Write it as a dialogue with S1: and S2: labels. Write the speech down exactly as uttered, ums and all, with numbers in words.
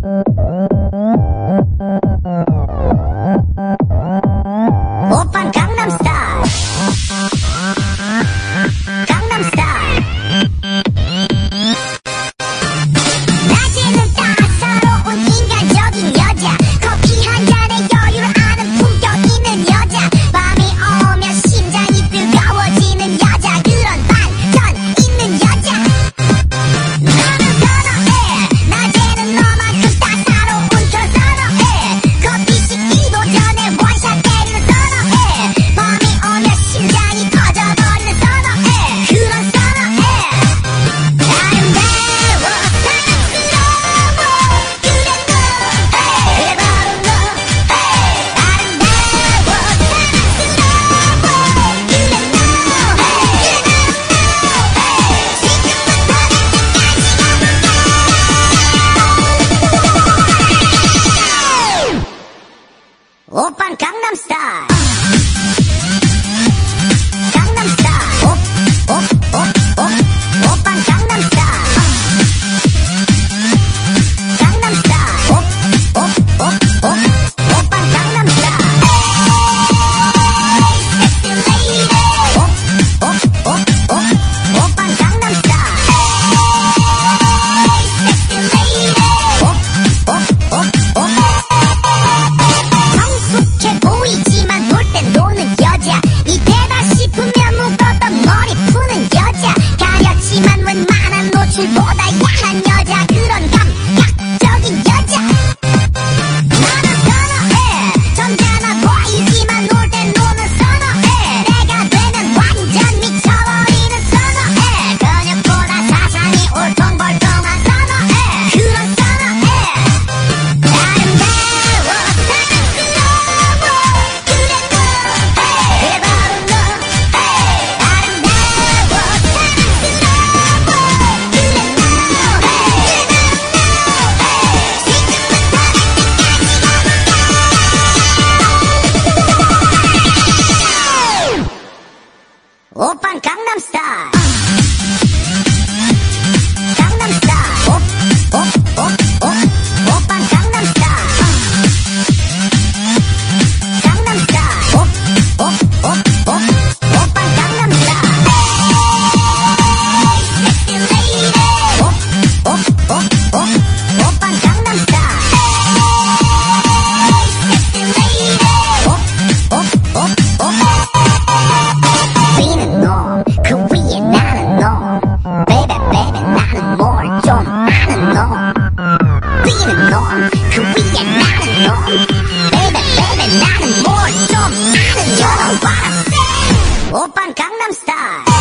S1: 오빤 강남스타일 강남스타일 낮에는 따사로운 인간적인 여자 커피 한 잔에 여유를 아는 품격 있는 여자 밤이 오면 심장이 뜨거워지는 여자 그런 반전 있는 여자 나는 선호해 낮에는 너만큼 따사로운 걸 선호해 커피 식기도 전에 원샷 때리는 선호해 밤이 오면 심장이 터져버리는 선호해 그런 선호해 아름다워 사랑스러워 그래 너 그래 바로 너 아름다워 사랑스러워 그래 너 오빤 강남스타일 강남스타일 오오오오 오빤 강남스타일 강남스타일 오오오오 오빤 강남스타일 섹시 레이디 오오오오 오빤 강남스타일 섹시 레이디 오오오오 성숙해 보이지만 놀 땐 노는 여자 이때다 싶으면 묶었던 머리 푸는 여자 가렸지만 웬만한 노출보다 야한 여자 그런 감각적인 여자 나는 선호해 점잖아 보이지만 놀 땐 노는 선호해 내가 되면 완전 미쳐버리는 선호해 근육보다 사상이 울퉁불퉁한 선호해 그런 선호해 아름다워 사랑스러워 그래 너 그래 바로 너 아름다워 사랑스러워 그래 너 오빤 강남스타일 강남스타일 오오오오 오빤 강남스타일 강남스타일 오오오오 오빤 강남스타일 섹시 레이디 오오오오 오빤 강남스타일 섹시 레이디 오오오오 위는 너, 그 위에 나는 너 Baby baby 나는 뭘 좀 아는 너 위는 너, 그 위에 나는 너 Baby baby 나는 뭘 좀 아는 너 오빤 강남스타일